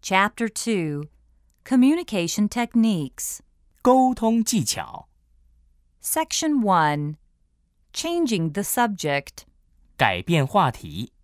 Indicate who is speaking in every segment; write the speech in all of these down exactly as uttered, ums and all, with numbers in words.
Speaker 1: Chapter two, Communication Techniques.
Speaker 2: 沟通技巧，
Speaker 1: Section one, Changing the subject.
Speaker 2: 改变话题。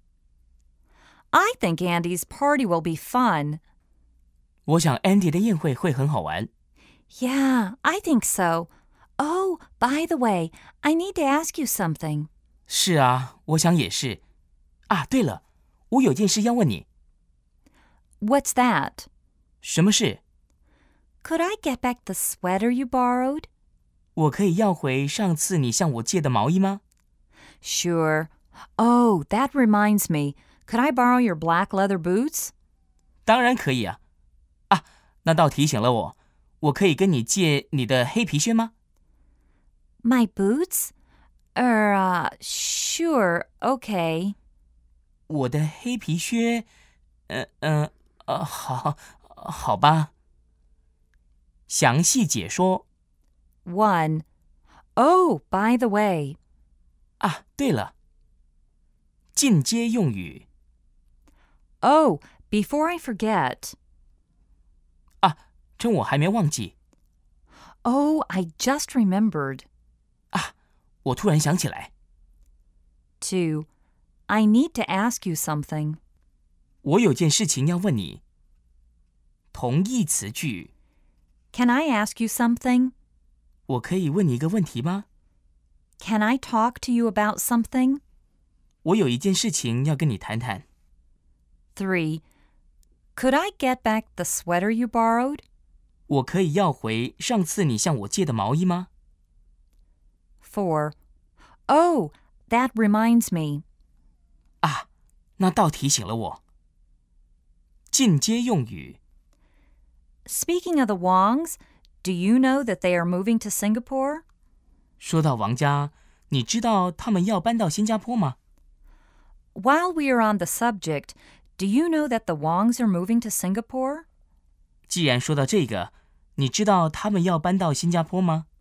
Speaker 1: I think Andy's party will be fun.
Speaker 2: 我想 Andy 的宴会会很好玩。
Speaker 1: Yeah, I think so. Oh, by the way, I need to ask you something.
Speaker 2: 是啊，我想也是。啊，对了，我有件事要问你。
Speaker 1: What's that?
Speaker 2: 什么事？
Speaker 1: Could I get back the sweater you borrowed?
Speaker 2: 我可以要回上次你向我借的毛衣吗？
Speaker 1: Sure. Oh, that reminds me. Could I borrow your black leather boots?
Speaker 2: 当然可以啊。啊，那倒提醒了我，我可以跟你借你的黑皮靴吗？
Speaker 1: My boots? Er, uh, sure, okay.
Speaker 2: 我的黑皮靴，嗯、呃、嗯呃, 呃，好，好吧。详细解说。
Speaker 1: One. Oh, by the way.
Speaker 2: 啊，对了，进阶用语。
Speaker 1: Oh, before I forget.
Speaker 2: 啊，趁我还没忘记。
Speaker 1: Oh, I just remembered.
Speaker 2: 啊，我突然想起来。
Speaker 1: Two. I need to ask you something.
Speaker 2: 我有件事情要问你。同义词句。
Speaker 1: Can I ask you something?
Speaker 2: 我可以问你一个问题吗？
Speaker 1: Can I talk to you about something?
Speaker 2: 我有一件事情要跟你谈谈。
Speaker 1: Three. Could I get back the sweater you borrowed?
Speaker 2: 我可以要回上次你向我借的毛衣吗？
Speaker 1: Four. Oh, that reminds me.
Speaker 2: 啊，那倒提醒了我。进阶用语。
Speaker 1: Speaking of the Wongs, do you know that they are moving to Singapore?
Speaker 2: 说到王家，你知道他们要搬到新加坡吗？
Speaker 1: While we are on the subject, do you know that the Wongs are moving to Singapore?
Speaker 2: 既然说到这个，你知道他们要搬到新加坡吗？